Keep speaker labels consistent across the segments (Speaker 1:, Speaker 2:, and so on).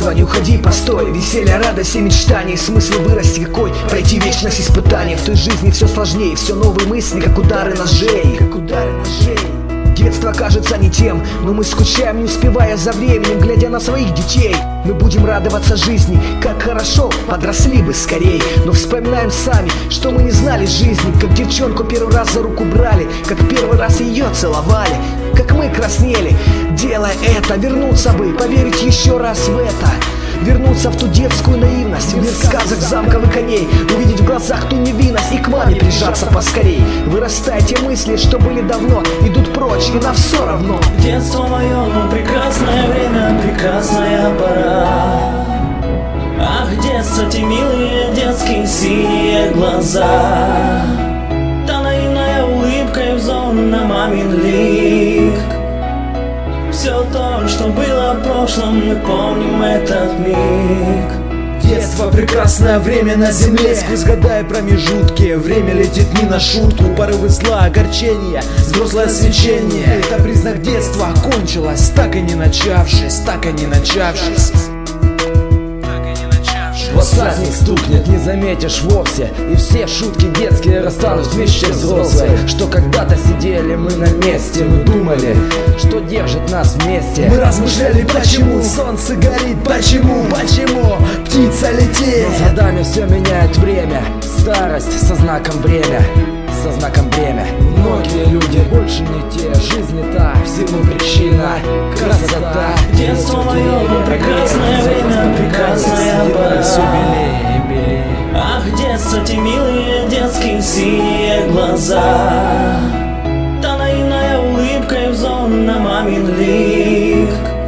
Speaker 1: детства, не уходи, постой. Веселье, радость и мечтаний, смысл вырасти какой, пройти вечность испытаний. В той жизни все сложнее, все новые мысли, как удары ножей. Детство кажется не тем, но мы скучаем, не успевая за временем, глядя на своих детей. Мы будем радоваться жизни, как хорошо, подросли бы скорей. Но вспоминаем сами, что мы не знали жизни, как девчонку первый раз за руку брали, как первый раз ее целовали, как мы краснели, делая это. Вернуться бы, поверить еще раз в это, вернуться в ту детскую наивность, мир сказок, замков и коней, увидеть в глазах ту невинность и к маме прижаться поскорей. Вырастая те мысли, что были давно, идут прочь, и нам все равно.
Speaker 2: Детство мое, прекрасное время, прекрасная пора. Ах, детство, те милые детские синие глаза, та наивная улыбка и взор на мамин лик. Все то, что было в прошлом, мы помним этот миг.
Speaker 3: Детство, прекрасное время на земле, сквозь года и промежутки. Время летит не на шутку, порывы зла, огорчения, взрослое свечение. Это признак детства кончилось, так и не начавшись, так и не начавшись.
Speaker 4: Двадцатник стукнет, не заметишь вовсе, и все шутки детские расстанут вместе взрослые. Что когда-то сидели мы на месте, мы думали, что держит нас вместе.
Speaker 3: Мы размышляли, почему солнце горит, почему птица летит.
Speaker 4: Но с годами все меняет время, старость со знаком бремя, со знаком бремя. Многие люди больше не те, жизнь не та, всему причина красота.
Speaker 2: Детство мое, прекрасное время, прекрасная пора. Ах, детство, те милые детские синие глаза, та наивная улыбка и взор на мамин лик.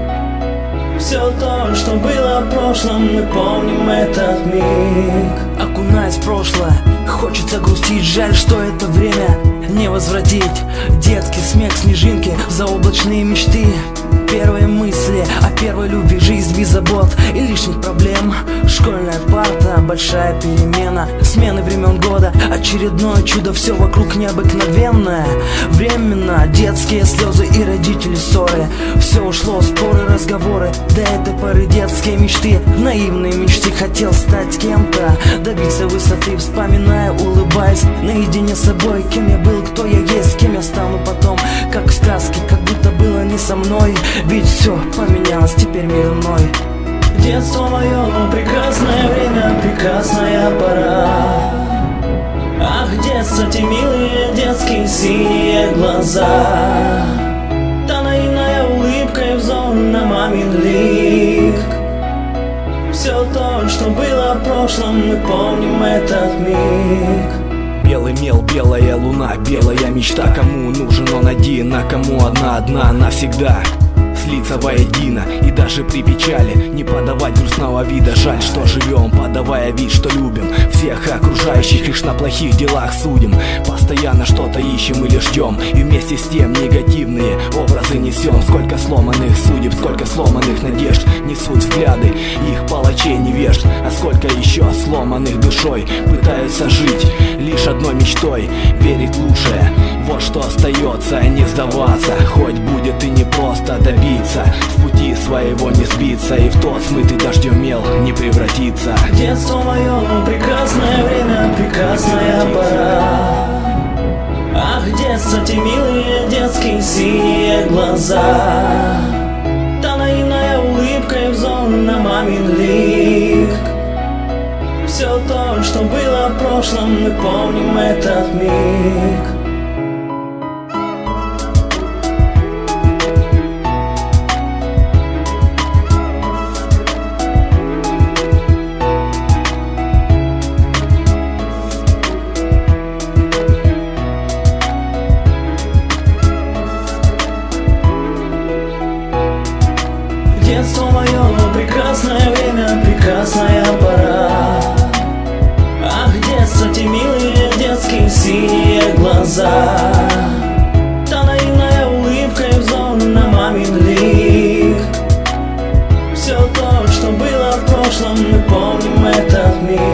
Speaker 2: Все то, что было в прошлом, мы помним этот миг.
Speaker 5: Окунаясь в прошлое, хочется грустить, жаль, что это время не возвратить. Детский смех, снежинки, заоблачные мечты, первые мысли о первой любви, жизнь без забот и лишних проблем. Школьная парта, большая перемена, смены времен года, очередное чудо, все вокруг необыкновенное. Временно детские слезы и родители ссоры, все ушло, споры, разговоры, до этой поры детские мечты, наивные мечты. Хотел стать кем-то, добиться высоты, вспоминая, улыбаясь, наедине с собой, кем я был, кто я есть, кем я стану потом, как в сказке, как будто было не со мной. Ведь все поменялось, теперь мир иной.
Speaker 2: Детство мое, прекрасное время, прекрасная пора. Ах, детство, те милые детские синие глаза, та наивная улыбка и взор на мамин лик. Все то, что было в прошлом, мы помним этот миг.
Speaker 1: Белый мел, белая луна, белая мечта. Кому нужен он один, а кому одна навсегда. Слиться воедино и даже при печали не подавать грустного вида. Жаль, что живем, подавая вид, что любим. Всех окружающих лишь на плохих делах судим. Постоянно что-то ищем или ждем, и вместе с тем негативные образы несем. Сколько сломанных судеб, сколько сломанных надежд несут взгляды их палачей невежд. А сколько еще сломанных душой пытаются жить лишь одной мечтой — верить в лучшее. Вот что остается, не сдаваться, хоть будет и не просто добиться. С пути своего не сбиться и в тот смытый дождем мел не превратиться.
Speaker 2: Детство мое, прекрасное время, прекрасная пора. Ах, детство, те милые детские синие глаза, та наивная улыбка и взор на мамин лик. Все то, что было в прошлом, мы помним этот миг. Детство мое, прекрасное время, прекрасная пора. Ах, детство, те милые детские синие глаза, та наивная улыбка и взор на мамин лик. Все то, что было в прошлом, мы помним этот миг.